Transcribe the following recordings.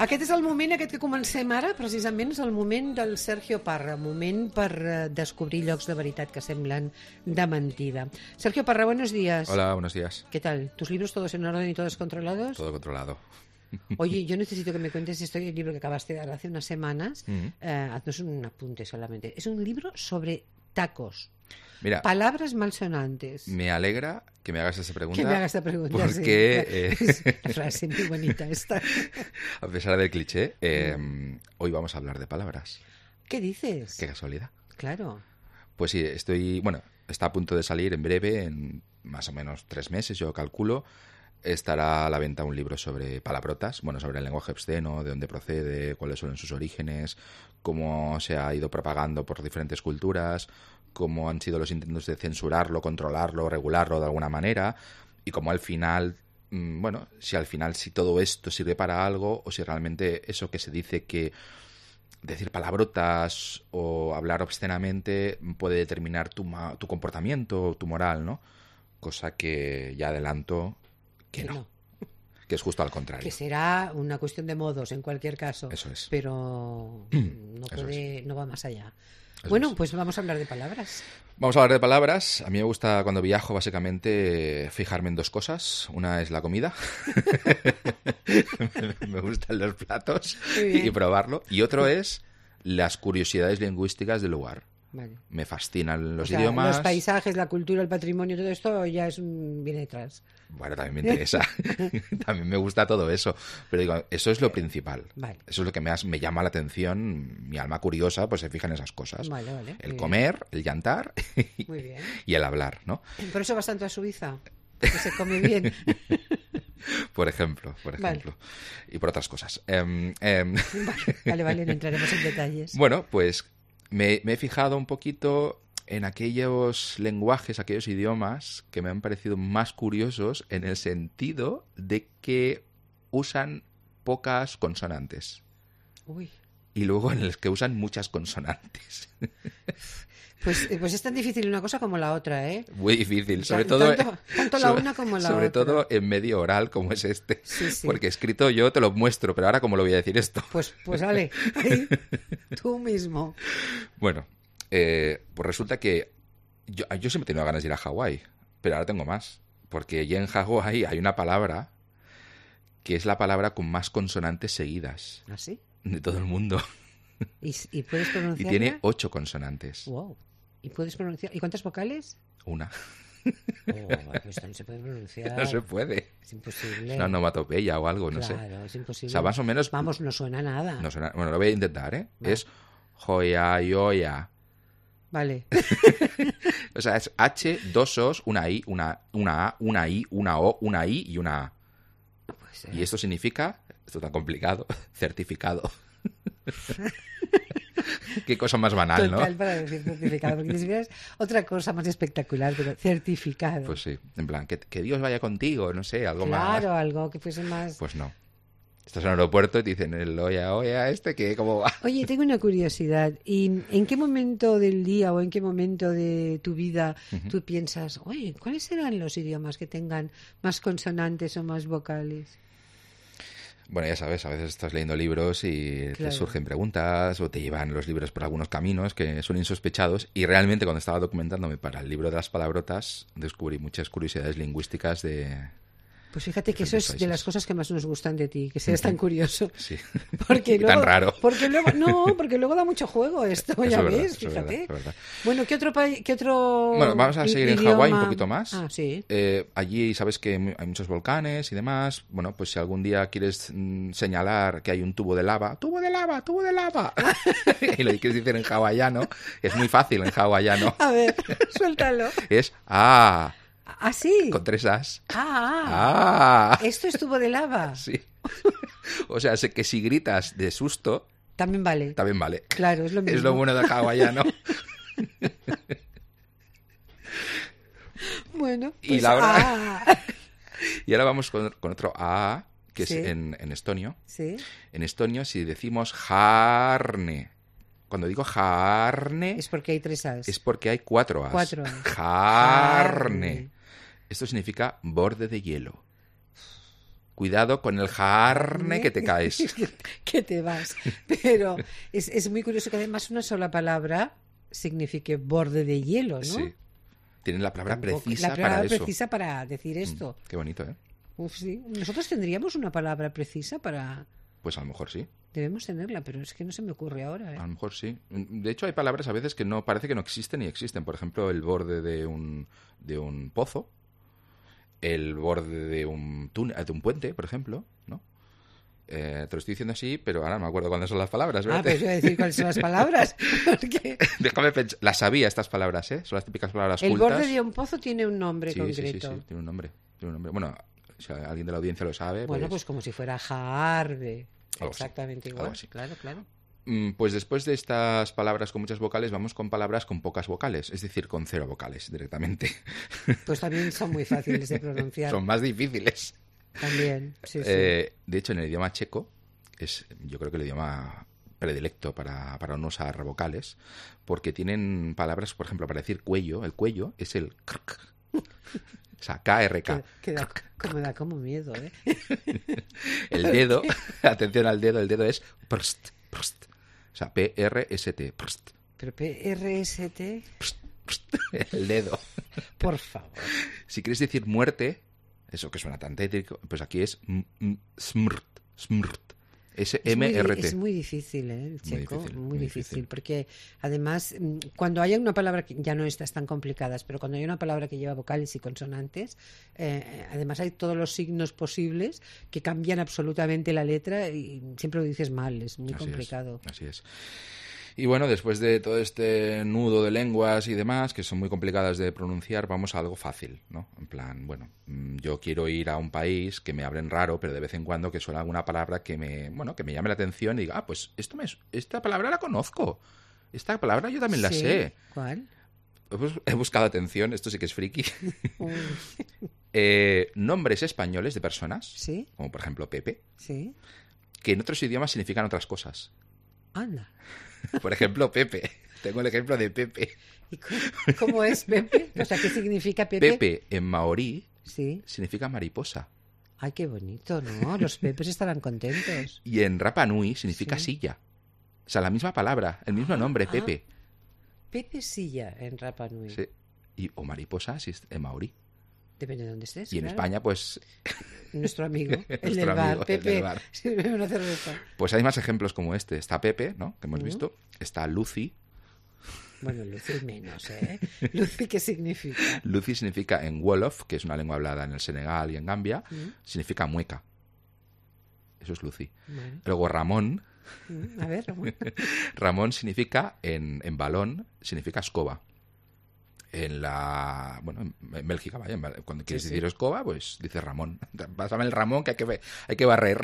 Aquest és el moment que comencem ara, precisament és el moment del Sergio Parra, moment per descobrir llocs de veritat que semblen de mentida. Sergio Parra, buenos días. Hola, buenos días. ¿Qué tal? ¿Tus libros todos en orden y todos controlados? Todo controlado. Oye, yo necesito que me cuentes este libro que acabaste de dar hace unas semanas. No es un apunte solamente, es un libro sobre tacos. Mira, palabras malsonantes. Me alegra que me hagas esa pregunta. Que me hagas esta pregunta, porque, sí. Es una frase muy bonita esta. A pesar del cliché, hoy vamos a hablar de palabras. ¿Qué dices? Qué casualidad. Claro. Pues sí, está a punto de salir en breve, en más o menos 3 meses, yo calculo. Estará a la venta un libro sobre palabrotas, sobre el lenguaje obsceno, de dónde procede, cuáles son sus orígenes, cómo se ha ido propagando por diferentes culturas, cómo han sido los intentos de censurarlo, controlarlo, regularlo de alguna manera, y cómo al final, si todo esto sirve para algo, o si realmente eso que se dice que decir palabrotas o hablar obscenamente puede determinar tu comportamiento, tu moral, ¿no? Cosa que ya adelanto que no. Que es justo al contrario. Que será una cuestión de modos en cualquier caso. Eso es. Pero no va más allá. Pues vamos a hablar de palabras. Vamos a hablar de palabras. A mí me gusta cuando viajo básicamente fijarme en 2 cosas. Una es la comida. Me gustan los platos y probarlo. Y otro es las curiosidades lingüísticas del lugar. Vale. Me fascinan los idiomas. Los paisajes, la cultura, el patrimonio, todo esto ya viene detrás. Bueno, también me interesa. También me gusta todo eso. Pero digo, eso es lo principal. Vale. Eso es lo que me llama la atención. Mi alma curiosa pues se fija en esas cosas. Vale. El comer, el llantar Muy bien. Y el hablar, ¿no? Por eso vas tanto a Suiza, porque se come bien. Por ejemplo. Vale. Y por otras cosas. Vale, no entraremos en detalles. Bueno, pues me he fijado un poquito en aquellos lenguajes, aquellos idiomas que me han parecido más curiosos en el sentido de que usan pocas consonantes. Uy. Y luego en los que usan muchas consonantes. Pues es tan difícil una cosa como la otra, ¿eh? Muy difícil, sobre todo... Tanto la una como la sobre otra. Sobre todo en medio oral, como es este. Sí. Porque escrito yo te lo muestro, pero ahora ¿cómo lo voy a decir esto? Pues dale, ahí, tú mismo. Bueno, pues resulta que yo siempre he tenido ganas de ir a Hawái, pero ahora tengo más. Porque allí en Hawái hay una palabra que es la palabra con más consonantes seguidas. ¿Ah, sí? De todo el mundo. ¿Y puedes pronunciarla? Y tiene 8 consonantes. Wow. ¿Y puedes pronunciar? ¿Y cuántas vocales? 1. Pues no se puede pronunciar. No se puede. Es imposible. Es una onomatopeya o algo, no sé. Claro, es imposible. O sea, más o menos... Vamos, no suena nada. No suena... Bueno, lo voy a intentar, ¿eh? Vale. Es joya, yoya. Vale. O sea, es H, 2 O's, una I, una A, una I, una O, una I y una A. Pues, Y esto significa, esto tan complicado, certificado. Qué cosa más banal, ¿no? Total, para decir certificado, porque ni siquiera es otra cosa más espectacular, pero certificado. Pues sí, en plan, que Dios vaya contigo, no sé, algo más. Claro, algo que fuese más... Pues no. Estás en el aeropuerto y te dicen, el oya, ¿cómo va? Oye, tengo una curiosidad. ¿Y en qué momento del día o en qué momento de tu vida tú piensas, oye, ¿cuáles serán los idiomas que tengan más consonantes o más vocales? Bueno, ya sabes, a veces estás leyendo libros y Claro. te surgen preguntas o te llevan los libros por algunos caminos que son insospechados, y realmente cuando estaba documentándome para el libro de las palabrotas descubrí muchas curiosidades lingüísticas de... Pues fíjate que eso es de las cosas que más nos gustan de ti, que seas tan curioso. Sí. Porque Y luego, tan raro. porque luego da mucho juego esto, Eso ya es verdad, ves, eso es fíjate. verdad, es verdad. Bueno, ¿qué otro país, qué otro Bueno, vamos a seguir en idioma? Hawái un poquito más. Ah, sí. Allí sabes que hay muchos volcanes y demás. Bueno, pues si algún día quieres señalar que hay un tubo de lava, ¡tubo de lava, tubo de lava! Y lo quieres decir en hawaiano, es muy fácil en hawaiano. A ver, suéltalo. Es ¡ah! ¿Ah, sí? Con 3 as. ¡Ah! Esto es tubo de lava. Sí. O sea, sé que si gritas de susto, También vale. también vale. Claro, es lo mismo. Es lo bueno del hawaiano. Bueno, Y pues, la Y ahora vamos con otro A, que Sí. es en estonio. Sí. En estonio, si decimos jarne, cuando digo jarne, Es porque hay 3 as. es porque hay 4 as. 4 as. Jarne. Esto significa borde de hielo. cuidado con el jarne que te caes. Que te vas. Pero es muy curioso que además una sola palabra signifique borde de hielo, ¿no? Sí. Tienen la palabra precisa la palabra para eso. precisa para decir esto. Qué bonito, ¿eh? Uf, sí. Nosotros tendríamos una palabra precisa para... Pues a lo mejor sí. Debemos tenerla, pero es que no se me ocurre ahora, ¿eh? A lo mejor sí. De hecho, hay palabras a veces que no parece que no existen y existen. Por ejemplo, el borde de un pozo, el borde de un puente, por ejemplo, ¿no? Te lo estoy diciendo así, pero ahora no me acuerdo cuáles son las palabras, ¿verdad? Pero yo voy a decir cuáles son las palabras. Porque... Déjame pensar. Las sabía estas palabras, ¿eh? Son las típicas palabras el cultas. borde de un pozo tiene un nombre concreto. Sí, tiene un nombre. Bueno, si alguien de la audiencia lo sabe... Bueno, pues como si fuera jarbe. Algo Exactamente así, igual. algo así. Claro. Pues después de estas palabras con muchas vocales, vamos con palabras con pocas vocales, es decir, con 0 vocales directamente. Pues también son muy fáciles de pronunciar. Son más difíciles. También, sí. De hecho, en el idioma checo, es yo creo que el idioma predilecto para no usar vocales, porque tienen palabras, por ejemplo, para decir cuello, el cuello es el krk. O sea, KRK. Que da como miedo, ¿eh? El dedo, atención al dedo, el dedo es prst. O sea, PRST. Prst. Pero PRST... El dedo. Por favor. Si quieres decir muerte, eso que suena tan tétrico, pues aquí es smrt. SMRT. Es muy difícil, ¿eh? El checo, muy difícil. difícil. Porque además, cuando haya una palabra que ya no estas tan complicadas, pero cuando hay una palabra que lleva vocales y consonantes, además hay todos los signos posibles que cambian absolutamente la letra y siempre lo dices mal, es muy complicado. Así es. Y bueno, después de todo este nudo de lenguas y demás, que son muy complicadas de pronunciar, vamos a algo fácil, ¿no? En plan, bueno, yo quiero ir a un país que me hablen raro, pero de vez en cuando que suene alguna palabra que me llame la atención y diga, pues esta palabra la conozco. Esta palabra yo también la sé. ¿Cuál? Pues he buscado atención, esto sí que es friki. Nombres españoles de personas, ¿sí? Como por ejemplo Pepe, ¿sí? Que en otros idiomas significan otras cosas. Anda. Por ejemplo, Pepe. Tengo el ejemplo de Pepe. ¿Y cómo es Pepe? O sea, ¿qué significa Pepe? Pepe en maorí sí. Significa mariposa. Ay, qué bonito, ¿no? Los Pepes estarán contentos. Y en Rapa Nui significa silla. O sea, la misma palabra, el mismo nombre, Pepe. Pepe silla en Rapa Nui. Sí. O mariposa si es en maorí. Depende de dónde estés. Y en España, pues... Nuestro amigo, el del bar. Pepe, sírveme una cerveza. Pues hay más ejemplos como este. Está Pepe, ¿no? Que hemos visto. Está Lucy. Bueno, Lucy menos, ¿eh? ¿Lucy qué significa? Lucy significa en Wolof, que es una lengua hablada en el Senegal y en Gambia, significa mueca. Eso es Lucy. Vale. Luego Ramón. A ver, Ramón. Ramón significa, en balón, significa escoba. En Bélgica, vaya, cuando quieres decir escoba, pues dices Ramón. Pásame el Ramón que hay que barrer.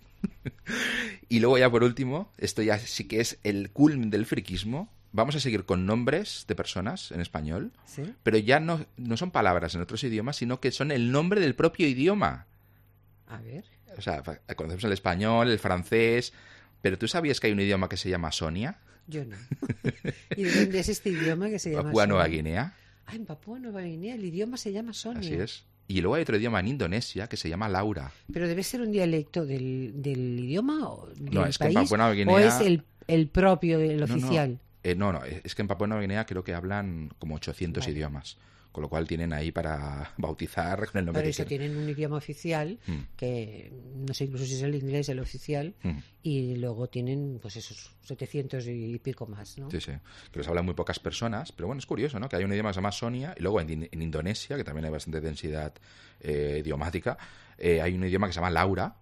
Y luego ya por último, esto ya sí que es el culmen del friquismo. Vamos a seguir con nombres de personas en español, pero ya no son palabras en otros idiomas, sino que son el nombre del propio idioma. A ver. O sea, conocemos el español, el francés, pero ¿tú sabías que hay un idioma que se llama Sonia? Yo no. ¿Y de dónde es este idioma que se llama Papúa Nueva Guinea. Ah, en Papúa Nueva Guinea el idioma se llama Sonia. Así es. Y luego hay otro idioma en Indonesia que se llama Laura. ¿Pero debe ser un dialecto del idioma o del no, es país? Que en Papúa Nueva Guinea... ¿O es el propio, el oficial? No, es que en Papúa Nueva Guinea creo que hablan como 800 idiomas. Con lo cual tienen ahí para bautizar con el nombre. Por eso tienen un idioma oficial, que no sé incluso si es el inglés el oficial, y luego tienen pues esos 700 y pico más, ¿no? Sí, que los hablan muy pocas personas, pero bueno, es curioso, ¿no? Que hay un idioma que se llama Sonia, y luego en Indonesia, que también hay bastante densidad idiomática, hay un idioma que se llama Laura,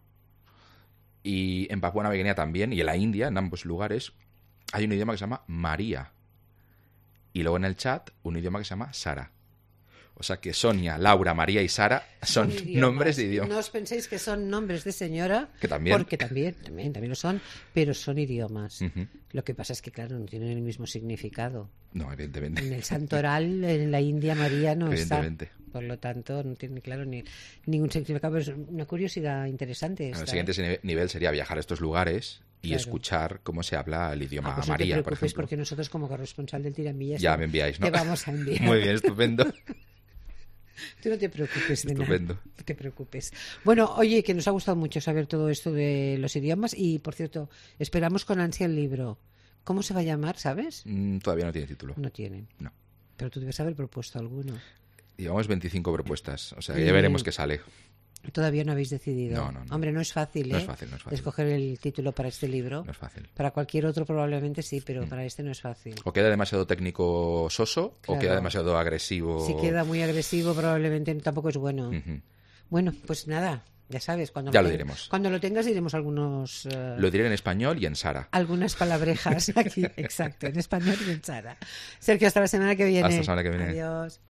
y en Papúa Nueva Guinea también, y en la India, en ambos lugares, hay un idioma que se llama María, y luego en el chat un idioma que se llama Sara. O sea que Sonia, Laura, María y Sara son nombres de idiomas. No os penséis que son nombres de señora, que también. Porque también lo son, pero son idiomas. Lo que pasa es que, claro, no tienen el mismo significado. No, evidentemente. En el santo oral, en la India, María no está. Por lo tanto, no tiene, claro, ningún significado. Pero es una curiosidad interesante esta. El siguiente nivel sería viajar a estos lugares y escuchar cómo se habla el idioma pues María, no te por preocupes, ejemplo. porque nosotros como corresponsal del Tiramillas ya me enviáis, ¿no? te vamos a enviar. Muy bien, estupendo. Tú no te preocupes de nada. Estupendo. No te preocupes. Bueno, oye, que nos ha gustado mucho saber todo esto de los idiomas y, por cierto, esperamos con ansia el libro. ¿Cómo se va a llamar, sabes? Todavía no tiene título. No tiene. No. Pero tú debes haber propuesto alguno. Llevamos 25 propuestas, o sea, ya veremos qué sale. Todavía no habéis decidido. No. Hombre, no es fácil, ¿eh? No es fácil. Escoger el título para este libro. No es fácil. Para cualquier otro probablemente sí, pero para este no es fácil. O queda demasiado técnico soso, Claro. o queda demasiado agresivo. Si queda muy agresivo probablemente tampoco es bueno. Ujú. Bueno, pues nada, ya sabes. Ya lo diremos. Cuando lo tengas diremos algunos... Lo diré en español y en Sara. Algunas palabrejas aquí, exacto, en español y en Sara. Sergio, hasta la semana que viene. Hasta la semana que viene. Adiós.